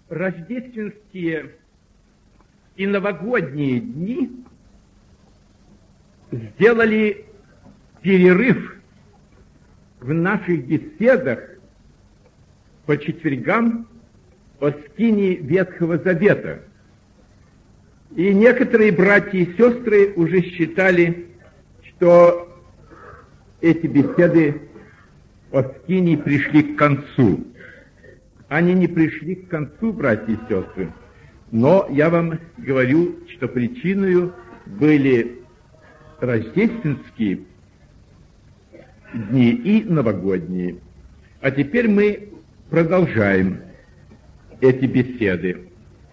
Рождественские и новогодние дни сделали перерыв в наших беседах по четвергам о скинии Ветхого Завета. И некоторые братья и сестры уже считали, что эти беседы о скинии пришли к концу. Они не пришли к концу, братья и сестры, но я вам говорю, что причиной были рождественские дни и новогодние. А теперь мы продолжаем эти беседы.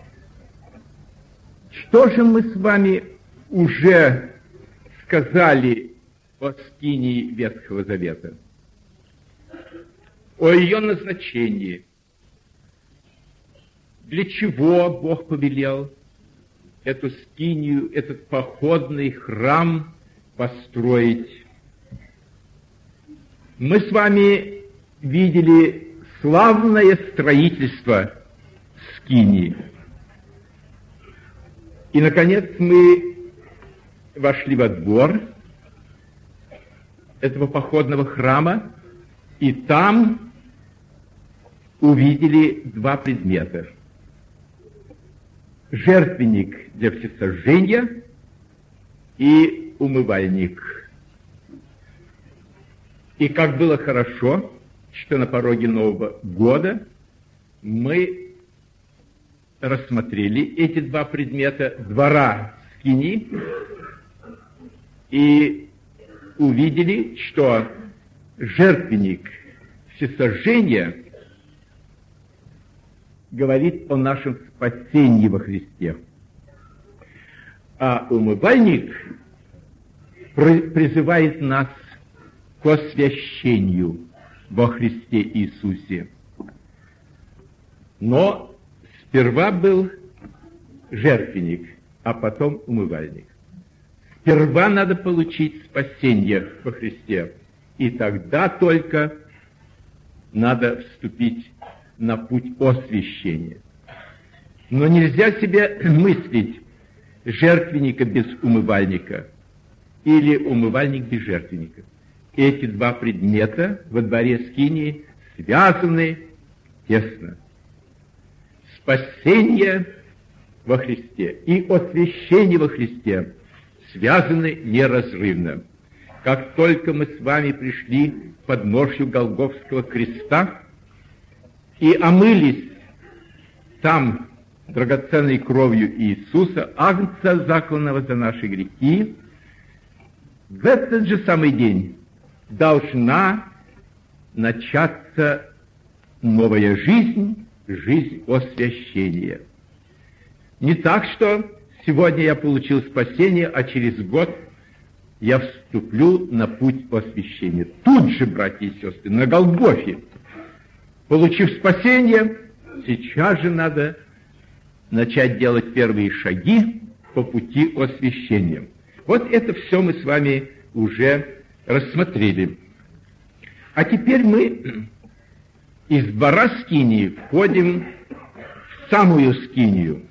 Что же мы с вами уже сказали о скинии Ветхого Завета? О ее назначении. Для чего Бог повелел эту скинию, этот походный храм построить? Мы с вами видели славное строительство скинии. И, наконец, мы вошли во двор этого походного храма, и там увидели два предмета. Жертвенник для всесожжения и умывальник. И как было хорошо, что на пороге Нового года мы рассмотрели эти два предмета двора скинии и увидели, что жертвенник всесожжения говорит о нашем спасении во Христе, а умывальник призывает нас к освящению во Христе Иисусе. Но сперва был жертвенник, а потом умывальник. Сперва надо получить спасение во Христе, и тогда только надо вступить на путь освящения. Но нельзя себе мыслить жертвенника без умывальника или умывальник без жертвенника. Эти два предмета во дворе скинии связаны тесно. Спасение во Христе и освящение во Христе связаны неразрывно. Как только мы с вами пришли к подножью Голгофского креста и омылись там драгоценной кровью Иисуса, агнца, закланного за наши грехи, в этот же самый день должна начаться новая жизнь, жизнь освящения. Не так, что сегодня я получил спасение, а через год я вступлю на путь освящения. Тут же, братья и сестры, на Голгофе, получив спасение, сейчас же надо начать делать первые шаги по пути освящения. Вот это все мы с вами уже рассмотрели. А теперь мы из двора скинии входим в самую скинию,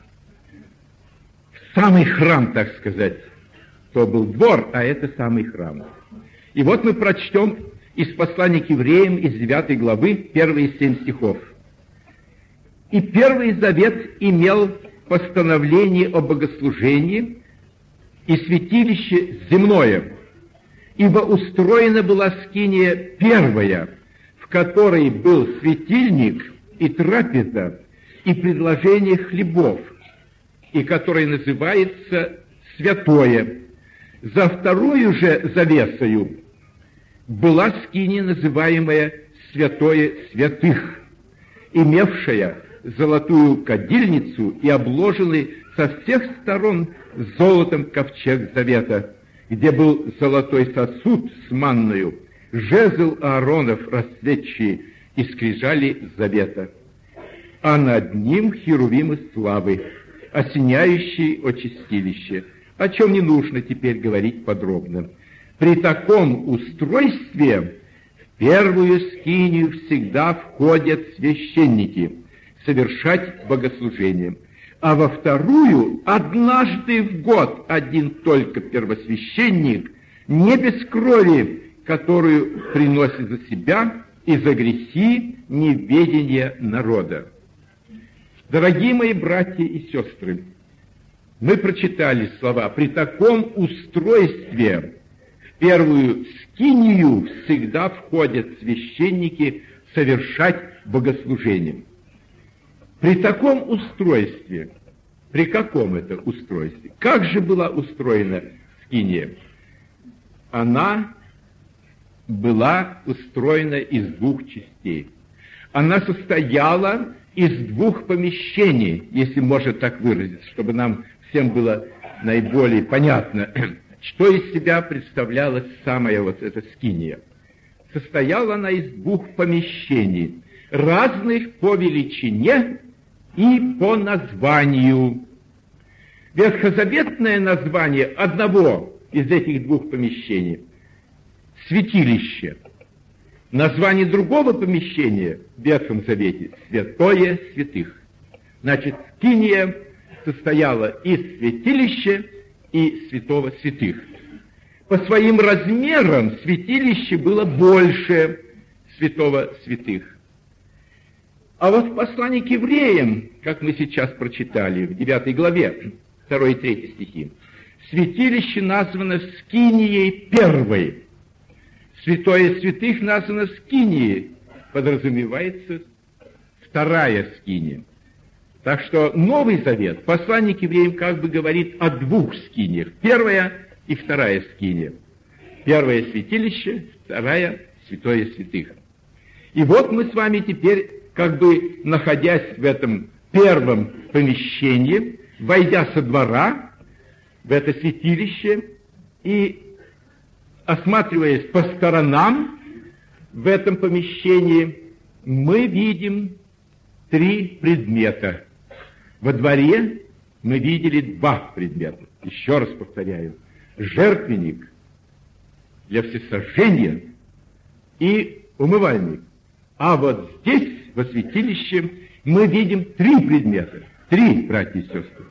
в самый храм, так сказать. То был двор, а это самый храм. И вот мы прочтем из послания к евреям, из 9 главы, первые 7 стихов. «И Первый Завет имел постановление о богослужении и святилище земное, ибо устроена была скиния первая, в которой был светильник и трапеза, и предложение хлебов, и которая называется святое. За вторую же завесою была скиния, называемая святое святых, имевшая золотую кадильницу и обложенный со всех сторон золотом ковчег завета, где был золотой сосуд с манною, жезл Ааронов расцветчий и скрижали завета, а над ним херувимы славы, осеняющие очистилище, о чем не нужно теперь говорить подробно. При таком устройстве в первую скинию всегда входят священники, совершать богослужение. А во вторую, однажды в год один только первосвященник, не без крови, которую приносит за себя и за грехи неведения народа. Дорогие мои братья и сестры, мы прочитали слова: при таком устройстве в первую скинию всегда входят священники совершать богослужение. При таком устройстве, при каком это устройстве? Как же была устроена скиния? Она была устроена из двух частей. Она состояла из двух помещений, если можно так выразиться, чтобы нам всем было наиболее понятно, что из себя представляла самая вот эта скиния. Состояла она из двух помещений, разных по величине и по названию. Ветхозаветное название одного из этих двух помещений — святилище. Название другого помещения в Ветхом Завете — святое святых. Значит, скиния состояла из святилища и святого святых. По своим размерам святилище было больше святого святых. А вот в послании к евреям, как мы сейчас прочитали в 9 главе, 2 и 3 стихи, святилище названо скинией первой. Святое святых названо скинией, подразумевается вторая скиния. Так что Новый Завет, послание к евреям, как бы говорит о двух скиниях. Первая и вторая скиния. Первое святилище, вторая святое святых. И вот мы с вами теперь, как бы находясь в этом первом помещении, войдя со двора в это святилище и осматриваясь по сторонам в этом помещении, мы видим три предмета. Во дворе мы видели два предмета. Еще раз повторяю. Жертвенник для всесожжения и умывальник. А вот здесь, во святилище, мы видим три предмета. Три, братья и сестры.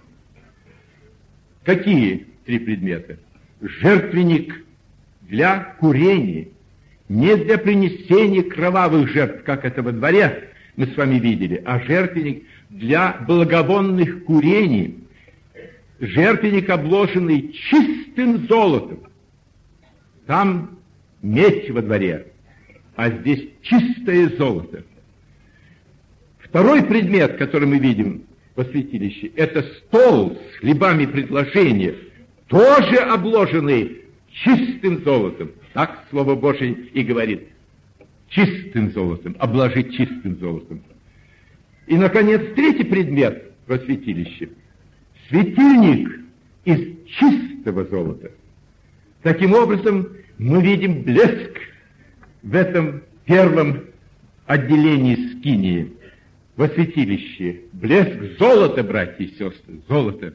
Какие три предмета? Жертвенник для курения, не для принесения кровавых жертв, как это во дворе мы с вами видели, а жертвенник для благовонных курений, жертвенник, обложенный чистым золотом. Там медь во дворе, а здесь чистое золото. Второй предмет, который мы видим во святилище, это стол с хлебами предложения, тоже обложенный чистым золотом. Так Слово Божие и говорит. Чистым золотом, обложить чистым золотом. И, наконец, третий предмет во святилище. Светильник из чистого золота. Таким образом, мы видим блеск в этом первом отделении скинии, во святилище. Блеск золота, братья и сестры, золото.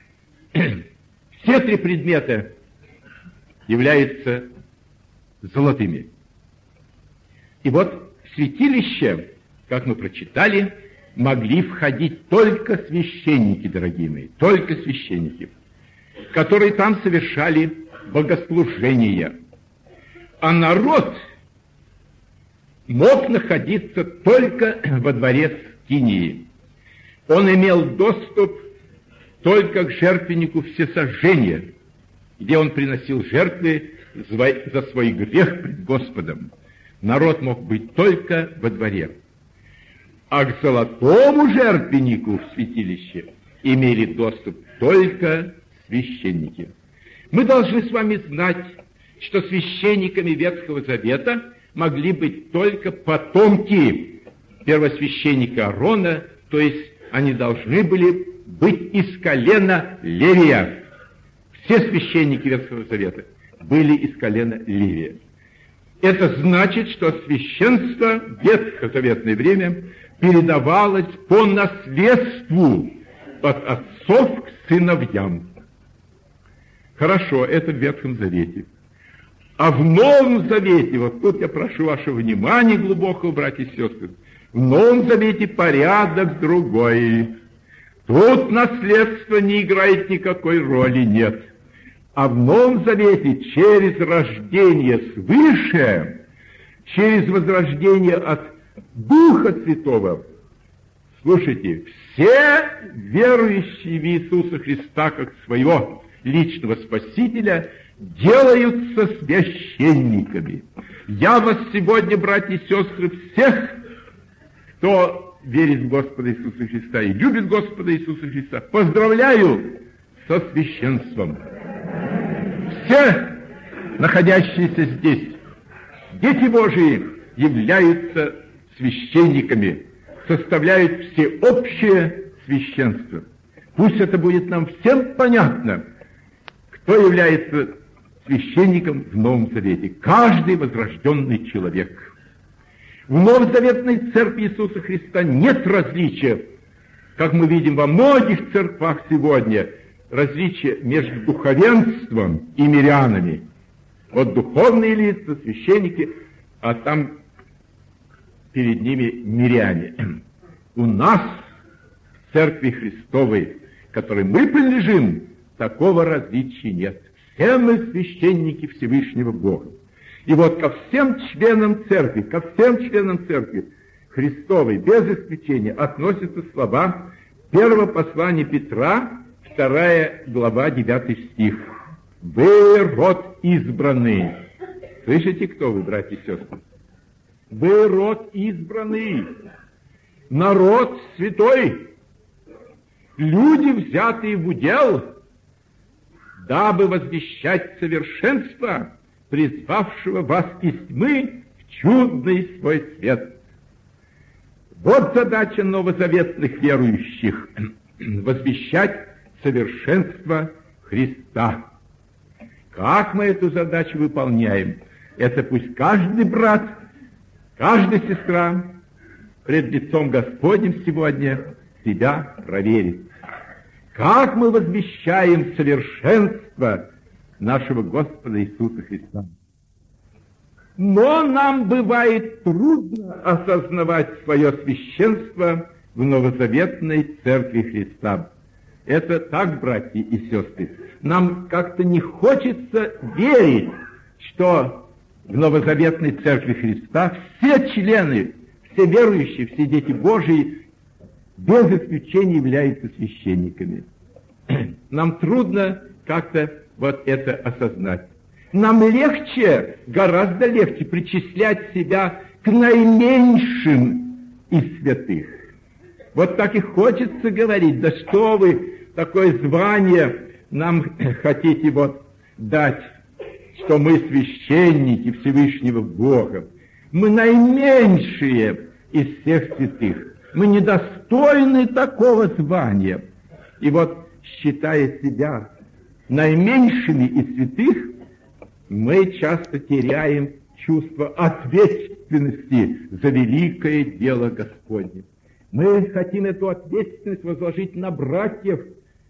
Все три предмета являются золотыми. И вот в святилище, как мы прочитали, могли входить только священники, дорогие мои, только священники, которые там совершали богослужения. А народ мог находиться только во дворе скинии. Он имел доступ только к жертвеннику всесожжения, где он приносил жертвы за свой грех пред Господом. Народ мог быть только во дворе. А к золотому жертвеннику в святилище имели доступ только священники. Мы должны с вами знать, что священниками Ветхого Завета могли быть только потомки первосвященника Аарона, то есть они должны были быть из колена Левия. Все священники Ветхого Завета были из колена Левия. Это значит, что священство в ветхозаветное время передавалось по наследству от отцов к сыновьям. Хорошо, это в Ветхом Завете. А в Новом Завете, вот тут я прошу вашего внимания глубокого, братья и сестры, в В Новом Завете порядок другой. Тут наследство не играет никакой роли, нет. А в Новом Завете через рождение свыше, через возрождение от Духа Святого, слушайте, все верующие в Иисуса Христа как своего личного Спасителя делаются священниками. Я вас сегодня, братья и сестры, всех, кто верит в Господа Иисуса Христа и любит Господа Иисуса Христа, поздравляю со священством. Все, находящиеся здесь, дети Божии, являются священниками, составляют всеобщее священство. Пусть это будет нам всем понятно, кто является священником в Новом Завете. Каждый возрожденный человек. В Новозаветной Церкви Иисуса Христа нет различия, как мы видим во многих церквах сегодня, различия между духовенством и мирянами. Вот духовные лица, священники, а там перед ними миряне. У нас в Церкви Христовой, которой мы принадлежим, такого различия нет. Все мы священники Всевышнего Бога. И вот ко всем членам Церкви, Христовой, без исключения, относятся слова первого послания Петра, 2 глава, 9 стих. «Вы род избранный». Слышите, кто вы, братья и сестры? Вы род избранный, народ святой, люди, взятые в удел, дабы возвещать совершенство, призвавшего вас из тьмы в чудный свой свет. Вот задача новозаветных верующих — возвещать совершенство Христа. Как мы эту задачу выполняем? Это пусть каждый брат, каждая сестра пред лицом Господним сегодня себя проверит. Как мы возвещаем совершенство нашего Господа Иисуса Христа? Но нам бывает трудно осознавать свое священство в новозаветной Церкви Христа. Это так, братья и сестры. Нам как-то не хочется верить, что в новозаветной Церкви Христа все члены, все верующие, все дети Божии без исключения являются священниками. Нам трудно как-то вот это осознать. Нам легче, гораздо легче причислять себя к наименьшим из святых. Вот так и хочется говорить: да что вы, такое звание нам хотите вот дать, что мы священники Всевышнего Бога. Мы наименьшие из всех святых. Мы недостойны такого звания. И вот, считая себя наименьшими из святых, мы часто теряем чувство ответственности за великое дело Господне. Мы хотим эту ответственность возложить на братьев,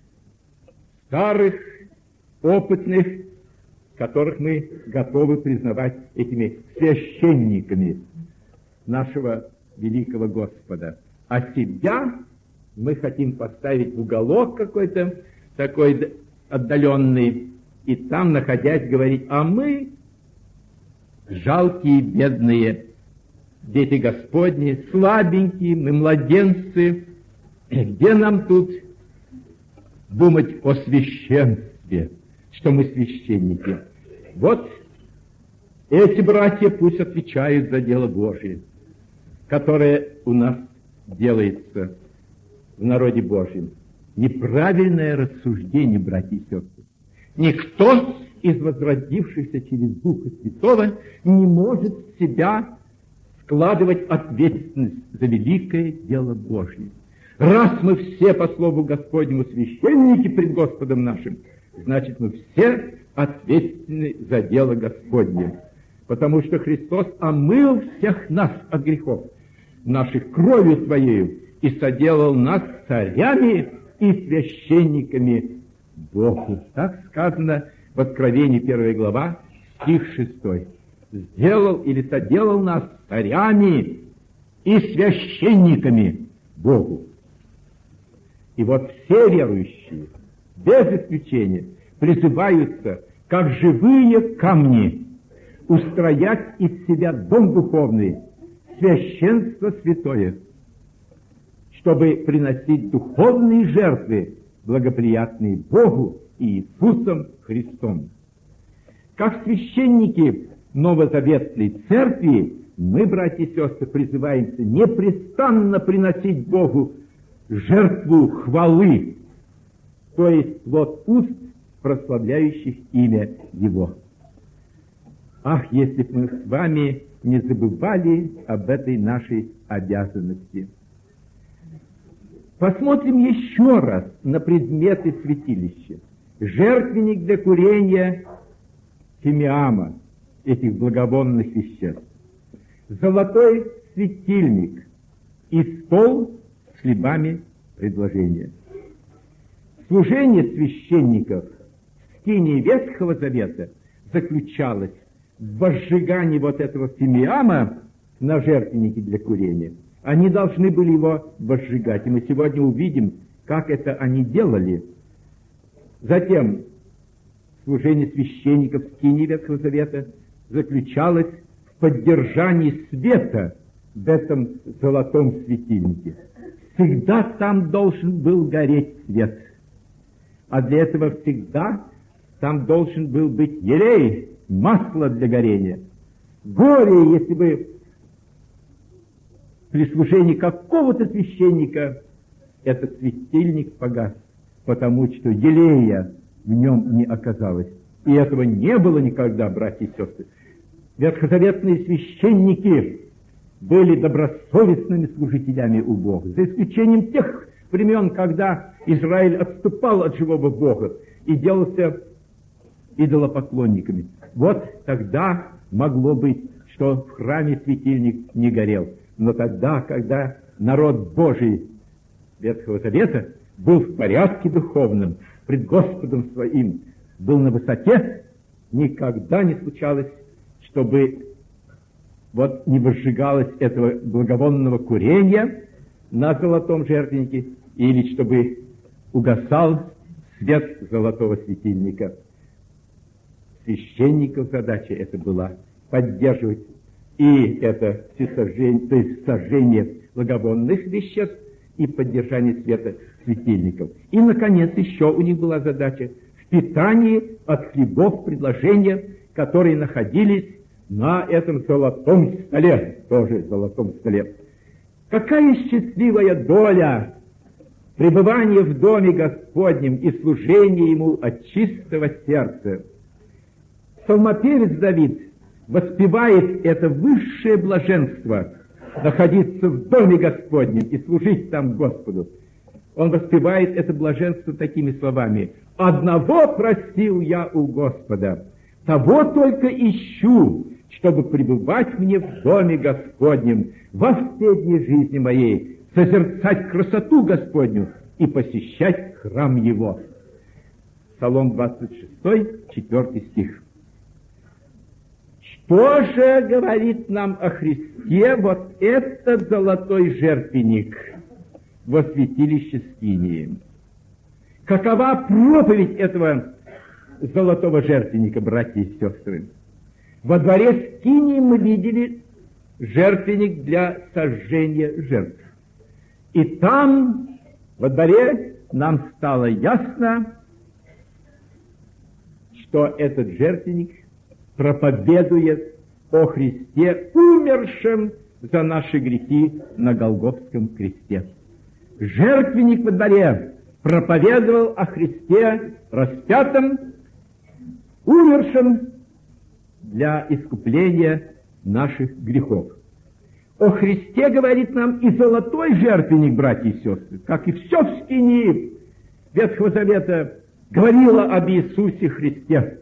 старых, опытных, которых мы готовы признавать этими священниками нашего великого Господа. А себя мы хотим поставить в уголок какой-то такой отдаленный, и там, находясь, говорить: а мы жалкие, бедные дети Господни, слабенькие, мы младенцы, где нам тут думать о священстве, что мы священники? Вот эти братья пусть отвечают за дело Божие, которое у нас делается в народе Божьем. Неправильное рассуждение, братья и сестры. Никто из возродившихся через Духа Святого не может в себя складывать ответственность за великое дело Божье. Раз мы все по слову Господнему священники пред Господом нашим, значит, мы все ответственны за дело Господне, потому что Христос омыл всех нас от грехов наших кровью Своею и соделал нас царями и священниками Богу. Так сказано в Откровении 1 глава, стих 6. Сделал или соделал нас царями и священниками Богу. И вот все верующие, без исключения, призываются, как живые камни, устроять из себя дом духовный, священство святое, чтобы приносить духовные жертвы, благоприятные Богу и Иисусом Христом. Как священники Новозаветной Церкви, мы, братья и сестры, призываемся непрестанно приносить Богу жертву хвалы, то есть плод уст, прославляющих имя Его. Ах, если бы мы с вами не забывали об этой нашей обязанности. Посмотрим еще раз на предметы святилища. Жертвенник для курения фимиама, этих благовонных веществ. Золотой светильник и стол с хлебами предложения. Служение священников в скинии Ветхого Завета заключалось в возжигании вот этого фимиама на жертвеннике для курения. Они должны были его возжигать, и мы сегодня увидим, как это они делали. Затем служение священников в скинии Ветхого Завета заключалось в поддержании света в этом золотом светильнике. Всегда там должен был гореть свет. А для этого всегда там должен был быть елей, масло для горения. Горе, если бы при служении какого-то священника этот светильник погас, потому что елея в нем не оказалось. И этого не было никогда, братья и сестры. Ветхозаветные священники были добросовестными служителями у Бога, за исключением тех времен, когда Израиль отступал от живого Бога и делался идолопоклонниками. Вот тогда могло быть, что в храме светильник не горел. Но тогда, когда народ Божий Ветхого Завета был в порядке духовном, пред Господом своим, был на высоте, никогда не случалось, чтобы вот не возжигалось этого благовонного курения на золотом жертвеннике, или чтобы угасал свет золотого светильника. Священников задача это была поддерживать и это всесожжение, то есть сожжение благовонных веществ и поддержание света светильников. И, наконец, еще у них была задача в питании от хлебов предложения, которые находились на этом золотом столе, тоже золотом столе. Какая счастливая доля пребывания в доме Господнем и служения Ему от чистого сердца! Псалмопевец Давид воспевает это высшее блаженство находиться в доме Господнем и служить там Господу. Он воспевает это блаженство такими словами: «Одного просил я у Господа, того только ищу, чтобы пребывать мне в доме Господнем во все дни жизни моей, созерцать красоту Господню и посещать храм Его». Псалом 26, 4 стих. Что же говорит нам о Христе вот этот золотой жертвенник во святилище Скинии? Какова проповедь этого золотого жертвенника, братья и сестры? Во дворе Скинии мы видели жертвенник для сожжения жертв. И там, во дворе, нам стало ясно, что этот жертвенник проповедует о Христе, умершем за наши грехи на Голгофском кресте. Жертвенник во дворе проповедовал о Христе распятом, умершем для искупления наших грехов. О Христе говорит нам и золотой жертвенник, братья и сестры, как и все в скинии Ветхого Завета говорило об Иисусе Христе.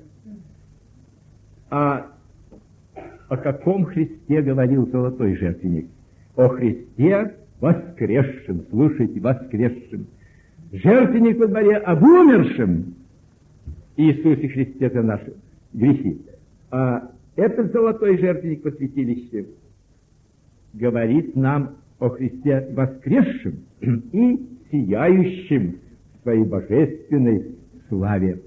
А о каком Христе говорил золотой жертвенник? О Христе воскресшем, слушайте, воскресшем. Жертвенник во дворе об умершем Иисусе Христе за наши грехи. А этот золотой жертвенник во святилище говорит нам о Христе воскресшем и сияющем в своей божественной славе.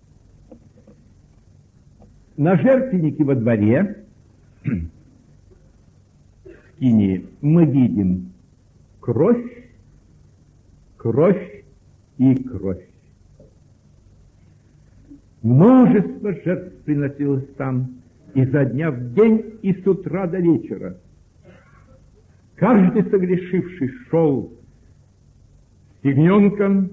На жертвеннике во дворе скинии мы видим кровь, кровь и кровь. Множество жертв приносилось там изо дня в день и с утра до вечера. Каждый согрешивший шел с ягненком,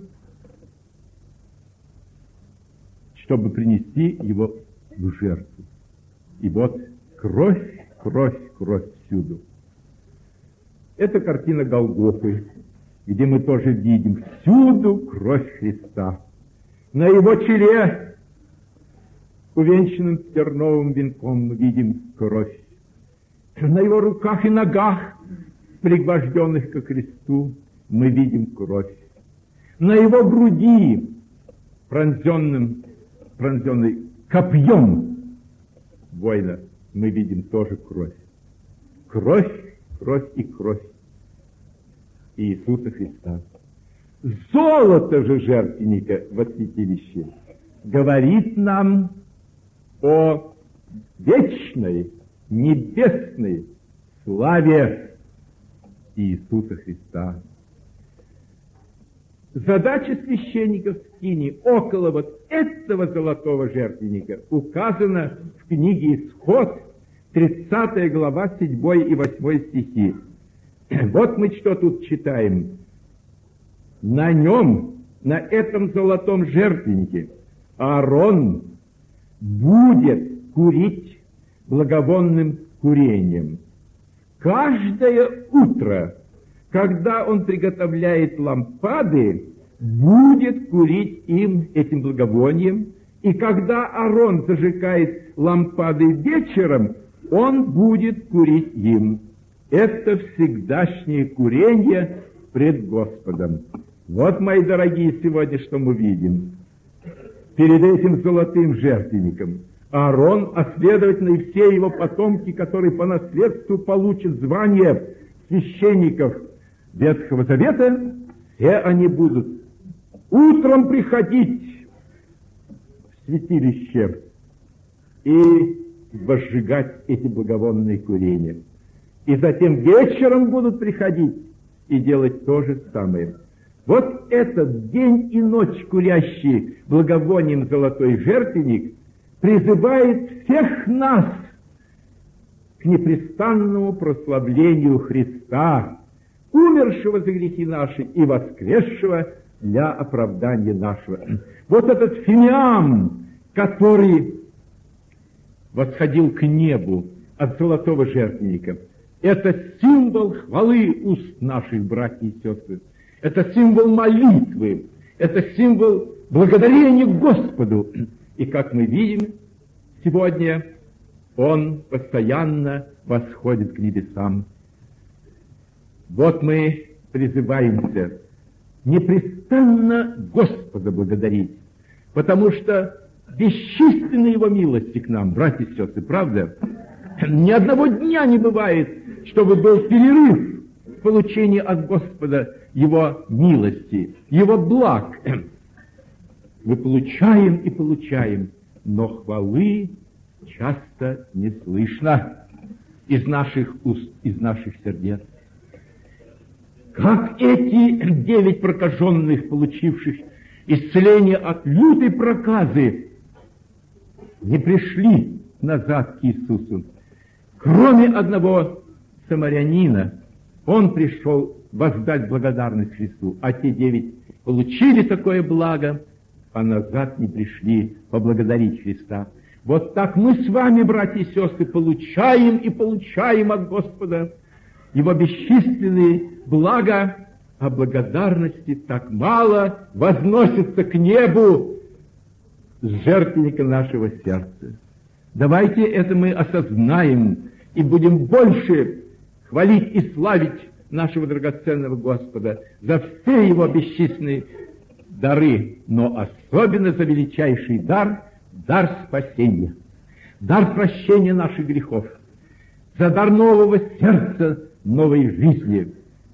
чтобы принести его в жертву. И вот кровь, кровь, кровь всюду. Это картина Голгофы, где мы тоже видим всюду кровь Христа. На его челе, увенчанным терновым венком, мы видим кровь. На его руках и ногах, пригвожденных ко кресту, мы видим кровь. На его груди, пронзенной копьем воина, мы видим тоже кровь. Кровь, кровь и кровь Иисуса Христа. Золото же жертвенника во святилище говорит нам о вечной, небесной славе Иисуса Христа. Задача священников скинии около вот этого золотого жертвенника указана в книге «Исход», 30 глава, 7 и 8 стихи. Вот мы что тут читаем. На нем, на этом золотом жертвеннике, Аарон будет курить благовонным курением. Каждое утро, когда он приготовляет лампады, будет курить им, этим благовонием, и когда Аарон зажигает лампады вечером, он будет курить им. Это всегдашнее курение пред Господом. Вот, мои дорогие, сегодня что мы видим. Перед этим золотым жертвенником Аарон, а следовательно и все его потомки, которые по наследству получат звание священников Ветхого Завета, все они будут утром приходить в святилище и возжигать эти благовонные курения. И затем вечером будут приходить и делать то же самое. Вот этот день и ночь курящий благовонием золотой жертвенник призывает всех нас к непрестанному прославлению Христа, умершего за грехи наши и воскресшего для оправдания нашего. Вот этот фимиам, который восходил к небу от золотого жертвенника, это символ хвалы уст наших, братьев и сестры. Это символ молитвы, это символ благодарения Господу. И как мы видим сегодня, он постоянно восходит к небесам. Вот мы призываемся непрестанно Господа благодарить, потому что бесчисленны Его милости к нам, братья и сестры, правда? Ни одного дня не бывает, чтобы был перерыв в получении от Господа Его милости, Его благ. Мы получаем и получаем, но хвалы часто не слышно из наших уст, из наших сердец. Как эти 9 прокаженных, получивших исцеление от лютой проказы, не пришли назад к Иисусу. Кроме одного самарянина, он пришел воздать благодарность Христу, а те 9 получили такое благо, а назад не пришли поблагодарить Христа. Вот так мы с вами, братья и сестры, получаем и получаем от Господа Его бесчисленные блага, а благодарности так мало возносится к небу с жертвенника нашего сердца. Давайте это мы осознаем и будем больше хвалить и славить нашего драгоценного Господа за все Его бесчисленные дары, но особенно за величайший дар — дар спасения, дар прощения наших грехов, за дар нового сердца, новой жизни,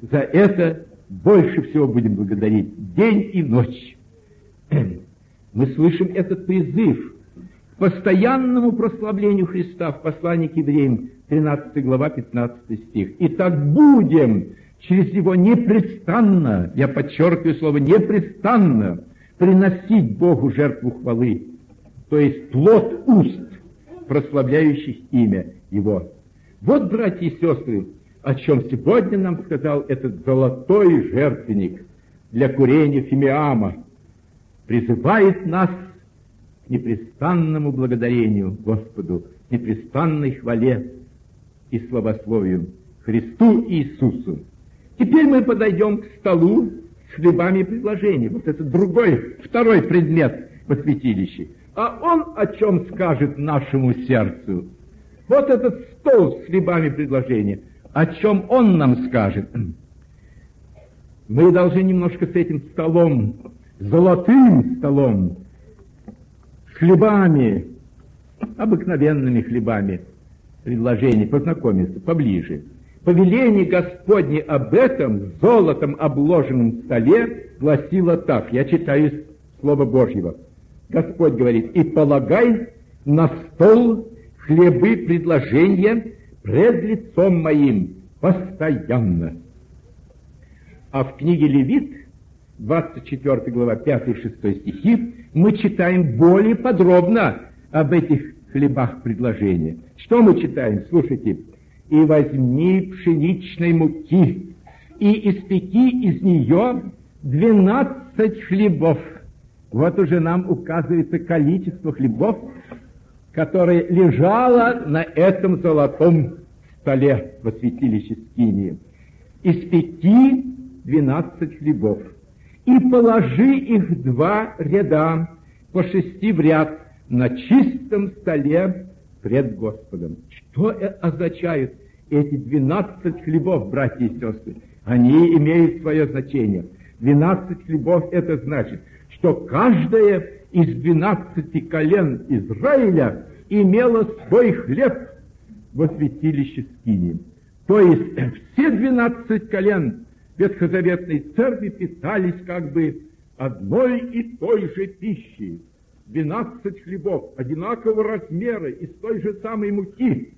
За это больше всего будем благодарить день и ночь. Мы слышим этот призыв к постоянному прославлению Христа в послании к евреям, 13 глава, 15 стих. «И так будем через Него непрестанно, я подчеркиваю слово непрестанно, приносить Богу жертву хвалы, то есть плод уст, прославляющих имя Его». Вот, братья и сестры, о чем сегодня нам сказал этот золотой жертвенник для курения фимиама, призывает нас к непрестанному благодарению Господу, к непрестанной хвале и славословию Христу Иисусу. Теперь мы подойдем к столу с хлебами и предложением. Вот это второй предмет во святилище. А он о чем скажет нашему сердцу? Вот этот стол с хлебами и предложением. О чем он нам скажет? Мы должны немножко с этим столом, золотым столом, с хлебами, обыкновенными хлебами, предложений, познакомиться поближе. Повеление Господне об этом золотом обложенном столе гласило так. Я читаю из Слова Божьего. Господь говорит: «И полагай на стол хлебы предложения пред лицом моим постоянно». А в книге Левит, 24 глава, 5 и 6 стихи, мы читаем более подробно об этих хлебах предложения. Что мы читаем? Слушайте. «И возьми пшеничной муки, и испеки из нее 12 хлебов». Вот уже нам указывается количество хлебов, которое лежало на этом золотом столе во святилище Скинии. «Испеки 12 хлебов, и положи их 2 ряда, по 6 в ряд, на чистом столе пред Господом». Что означают эти 12 хлебов, братья и сестры? Они имеют свое значение. 12 хлебов — это значит, что каждая из 12 колен Израиля имела свой хлеб во святилище Скинии. То есть все 12 колен Ветхозаветной Церкви питались как бы одной и той же пищей. 12 хлебов одинакового размера из той же самой муки.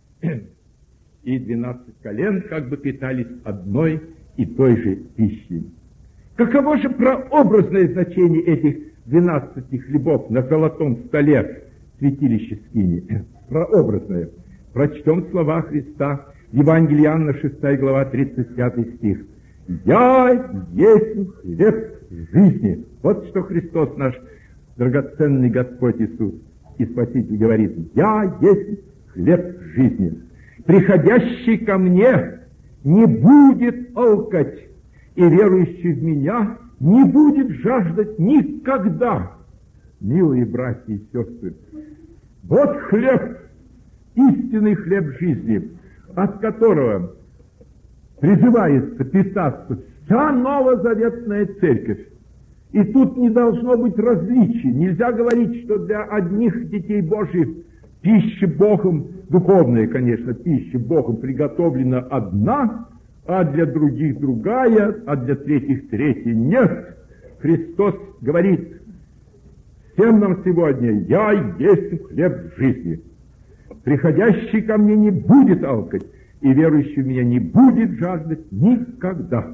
И 12 колен как бы питались одной и той же пищей. Каково же прообразное значение этих 12 хлебов на золотом столе святилища Скинии? Прообразное. Прочтем слова Христа в Евангелии Иоанна, 6 глава, 35 стих. «Я есть хлеб жизни». Вот что Христос, наш драгоценный Господь Иисус и Спаситель, говорит: «Я есть хлеб жизни. Приходящий ко мне не будет алкать, и верующий в меня не будет жаждать никогда». Милые братья и сестры, вот хлеб, истинный хлеб жизни, от которого призывается питаться вся новозаветная церковь. И тут не должно быть различий. Нельзя говорить, что для одних детей Божьих пища Богом, духовная, конечно, пища Богом приготовлена одна, а для других другая, а для третьих третья. Нет. Христос говорит всем нам сегодня: «Я есть хлеб жизни. Приходящий ко мне не будет алкать, и верующий в меня не будет жаждать никогда».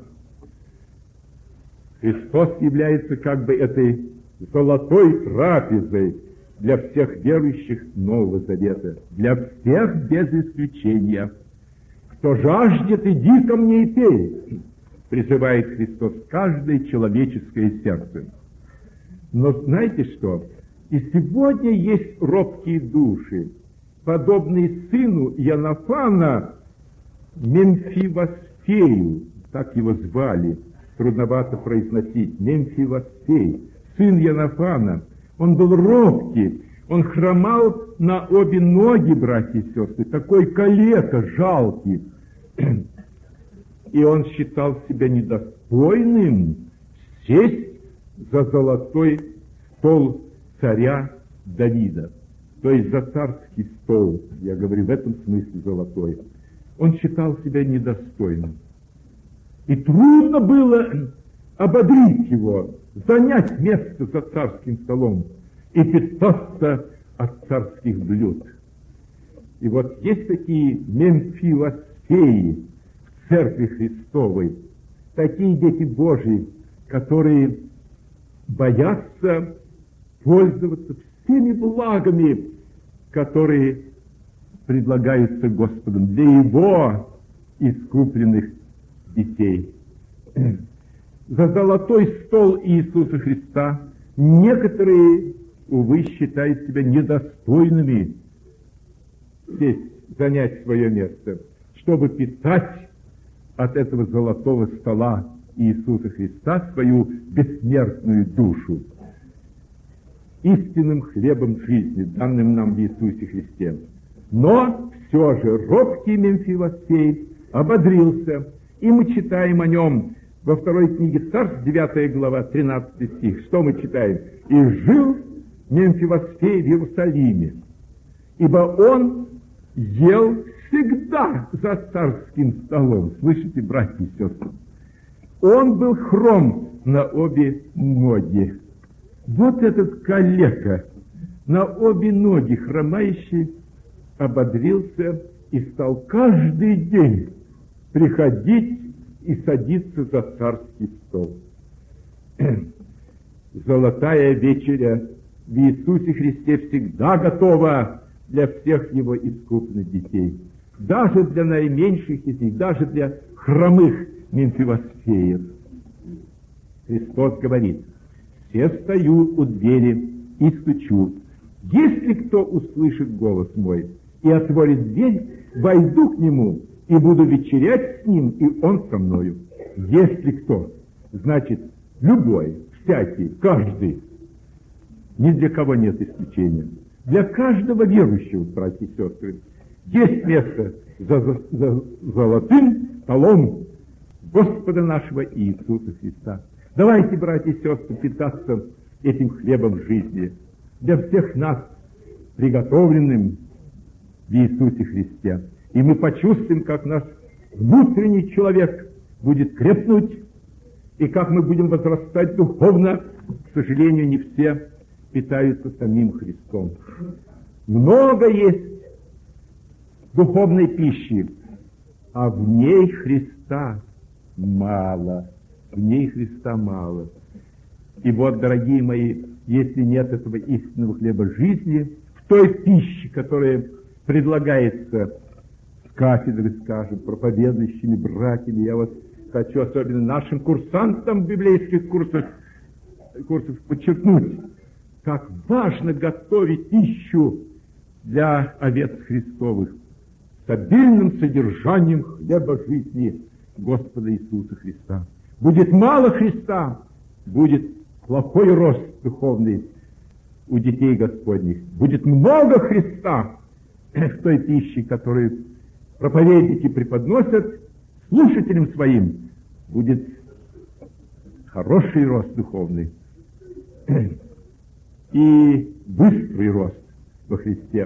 Христос является как бы этой золотой трапезой для всех верующих Нового Завета, для всех без исключения. «Кто жаждет, иди ко мне и пей», призывает Христос каждое человеческое сердце. Но знаете что? И сегодня есть робкие души, подобные сыну Иоаннафана Мемфивосфею, так его звали, трудновато произносить, Мемфивосфей, сын Иоаннафана. Он был робкий, он хромал на обе ноги, братья и сестры, такой калека, жалкий. И он считал себя недостойным сесть за золотой стол царя Давида, то есть за царский стол, я говорю в этом смысле золотой. Он считал себя недостойным. И трудно было ободрить его, занять место за царским столом и питаться от царских блюд. И вот есть такие мемфилосфеи в Церкви Христовой, такие дети Божьи, которые боятся пользоваться всеми благами, которые предлагаются Господом для Его искупленных детей. За золотой стол Иисуса Христа некоторые, увы, считают себя недостойными сесть, занять свое место, чтобы питать от этого золотого стола Иисуса Христа свою бессмертную душу истинным хлебом жизни, данным нам в Иисусе Христе. Но все же робкий Мемфилосфей ободрился, и мы читаем о нем во второй книге Царств, 9 глава, 13 стих. Что мы читаем? «И жил Мемфилосфей в Иерусалиме, ибо он ел всегда за царским столом». Слышите, братья и сестры? Он был хром на обе ноги. Вот этот калека, на обе ноги хромающий, ободрился и стал каждый день приходить и садиться за царский стол. Золотая вечеря в Иисусе Христе всегда готова для всех Его искупленных детей, даже для наименьших из них, даже для хромых Мемфилосфеев. Христос говорит: «Все стою у двери и стучу. Если кто услышит голос мой и отворит дверь, войду к нему и буду вечерять с ним, и он со мною». Если кто, значит, любой, всякий, каждый. Ни для кого нет исключения. Для каждого верующего, братья и сестры, есть место за золотым столом Господа нашего Иисуса Христа. Давайте, братья и сестры, питаться этим хлебом жизни, для всех нас приготовленным в Иисусе Христе. И мы почувствуем, как наш внутренний человек будет крепнуть, и как мы будем возрастать духовно. К сожалению, не все питаются самим Христом. Много есть духовной пищи, а в ней Христа мало. В ней Христа мало. И вот, дорогие мои, если нет этого истинного хлеба жизни, в той пище, которая предлагается с кафедры, скажем, проповедующими братьями, я вот хочу особенно нашим курсантам библейских курсов подчеркнуть, как важно готовить пищу для овец Христовых с обильным содержанием хлеба жизни Господа Иисуса Христа. Будет мало Христа, будет плохой рост духовный у детей Господних. Будет много Христа в той пище, которую проповедники преподносят слушателям своим. Будет хороший рост духовный и быстрый рост во Христе.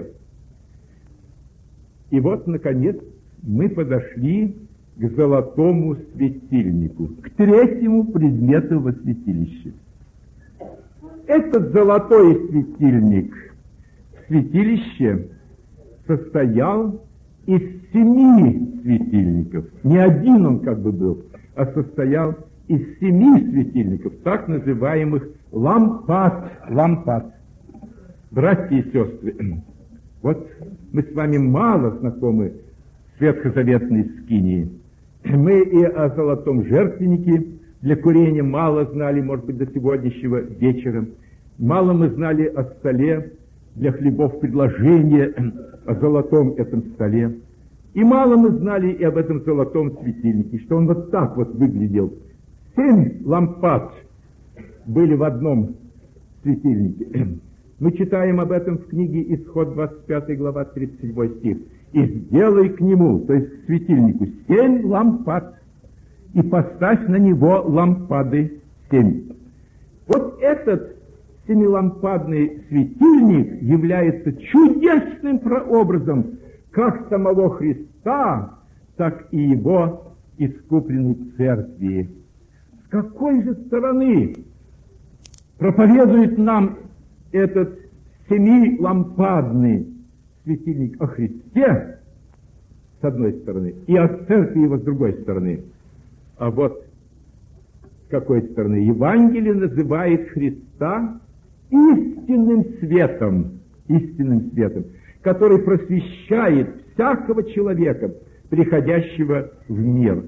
И вот, наконец, мы подошли к золотому светильнику, к третьему предмету во святилище. Этот золотой светильник в святилище состоял из 7 светильников. Не один он как бы был, а состоял из 7 светильников, так называемых лампад. Братья и сестры, вот мы с вами мало знакомы с ветхозаветной скинии. Мы и о золотом жертвеннике для курения мало знали, может быть, до сегодняшнего вечера. Мало мы знали о столе для хлебов предложения, о золотом этом столе. И мало мы знали и об этом золотом светильнике, что он вот так вот выглядел. 7 лампад были в одном светильнике. Мы читаем об этом в книге Исход, 25 глава, 37 стих. «И сделай к нему», то есть к светильнику, 7 лампад, и поставь на него лампады 7. Вот этот 7-лампадный светильник является чудесным прообразом как самого Христа, так и его искупленной церкви. С какой же стороны проповедует нам этот семилампадный светильник о Христе с одной стороны и о церкви его с другой стороны? А вот с какой стороны? Евангелие называет Христа истинным светом, который просвещает всякого человека, приходящего в мир.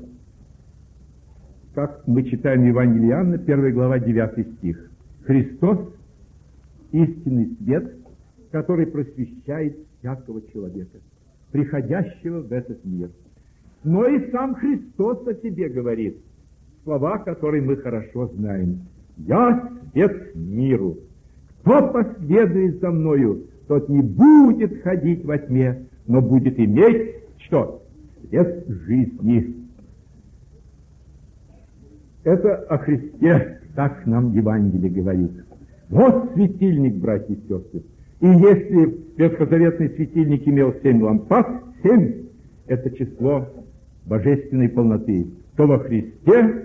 Как мы читаем в Евангелии Иоанна, 1 глава, 9 стих. Христос — истинный свет, который просвещает всякого человека, приходящего в этот мир. Но и сам Христос о себе говорит, слова, которые мы хорошо знаем. «Я свет миру. Кто последует за мною, тот не будет ходить во тьме, но будет иметь, что? Свет жизни». Это о Христе, так нам Евангелие говорит. Вот светильник, братья и сестры. И если ветхозаветный светильник имел 7 лампад, 7 — это число божественной полноты, то во Христе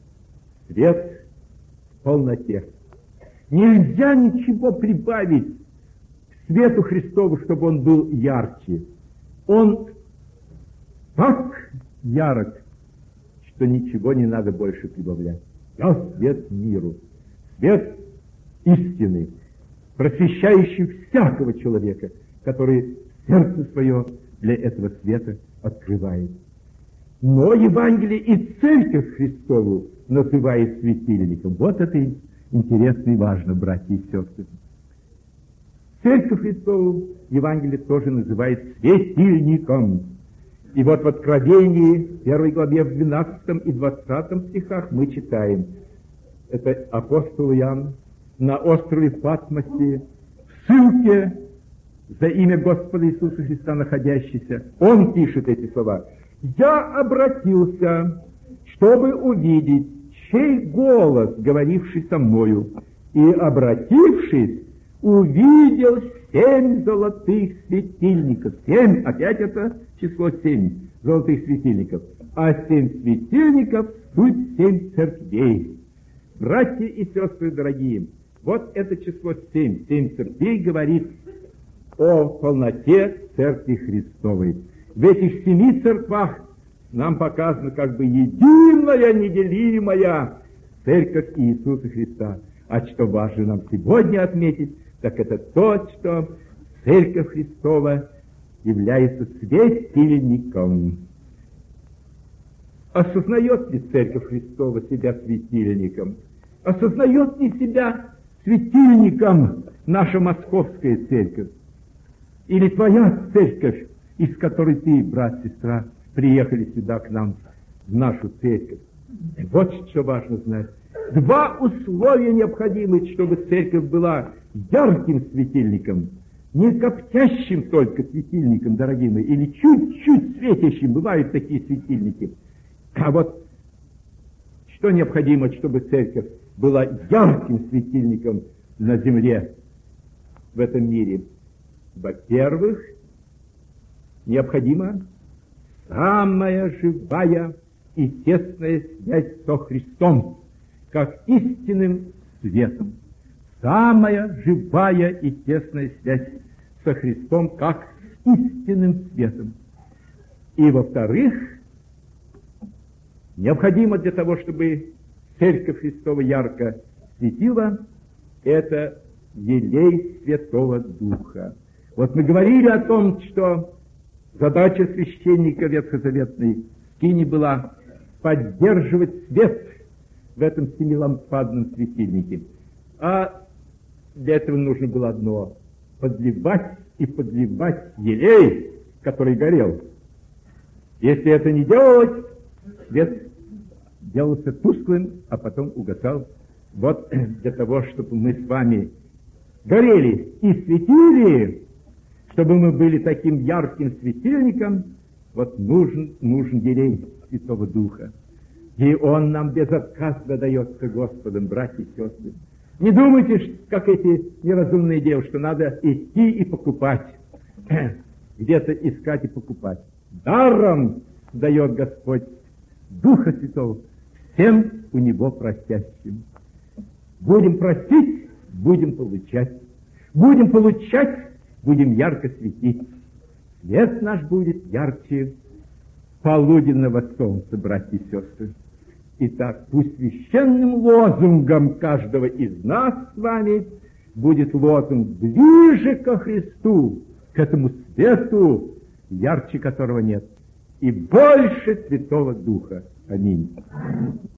свет в полноте. Нельзя ничего прибавить к свету Христову, чтобы он был ярче. Он так ярок, что ничего не надо больше прибавлять. Я свет миру, свет истины, просвещающий всякого человека, который сердце свое для этого света открывает. Но Евангелие и Церковь Христову называет светильником. Вот это интересно и важно, братья и сестры. Церковь Христову Евангелие тоже называет светильником. И вот в Откровении, 1 главе, в 12 и 20 стихах мы читаем. Это апостол Иоанн на острове Патмосе, в ссылке за имя Господа Иисуса Христа находящийся. Он пишет эти слова. «Я обратился, чтобы увидеть, чей голос, говоривший со мною, и, обратившись, увидел 7 золотых светильников». 7, опять это число 7 золотых светильников. А 7 светильников суть 7 церквей. Братья и сестры дорогие, вот это число 7 церквей говорит о полноте Церкви Христовой. В этих 7 церквах нам показано как бы единая, неделимая Церковь Иисуса Христа. А что важно нам сегодня отметить, так это то, что Церковь Христова является светильником. Осознает ли Церковь Христова себя светильником? Осознает ли себя светильником наша московская церковь? Или твоя церковь, из которой ты, брат, сестра, приехали сюда к нам, в нашу церковь? Вот что важно знать. 2 условия необходимы, чтобы церковь была ярким светильником, не коптящим только светильником, дорогие мои, или чуть-чуть светящим. Бывают такие светильники. А вот что необходимо, чтобы церковь была ярким светильником на земле, в этом мире? Во-первых, необходима самая живая и тесная связь со Христом, как истинным светом. Самая живая и тесная связь со Христом, как с истинным светом. И, во-вторых, необходимо для того, чтобы Церковь Христова ярко светила, это елей Святого Духа. Вот мы говорили о том, что задача священника ветхозаветной скини была поддерживать свет в этом 7-лампадном светильнике. А для этого нужно было одно — подливать и подливать елей, который горел. Если это не делалось, свет делался тусклым, а потом угасал. Вот для того, чтобы мы с вами горели и светили, чтобы мы были таким ярким светильником, вот нужен елей Святого Духа. И он нам безотказно дается Господом, братья и сестры. Не думайте, как эти неразумные девушки, что надо идти и покупать, где-то искать и покупать. Даром дает Господь Духа Святого всем у Него просящим. Будем просить, будем получать. Будем получать, будем ярко светить. Свет наш будет ярче полуденного солнца, братья и сестры. Итак, пусть священным лозунгом каждого из нас с вами будет лозунг ближе ко Христу, к этому свету, ярче которого нет, и больше Святого Духа. Аминь.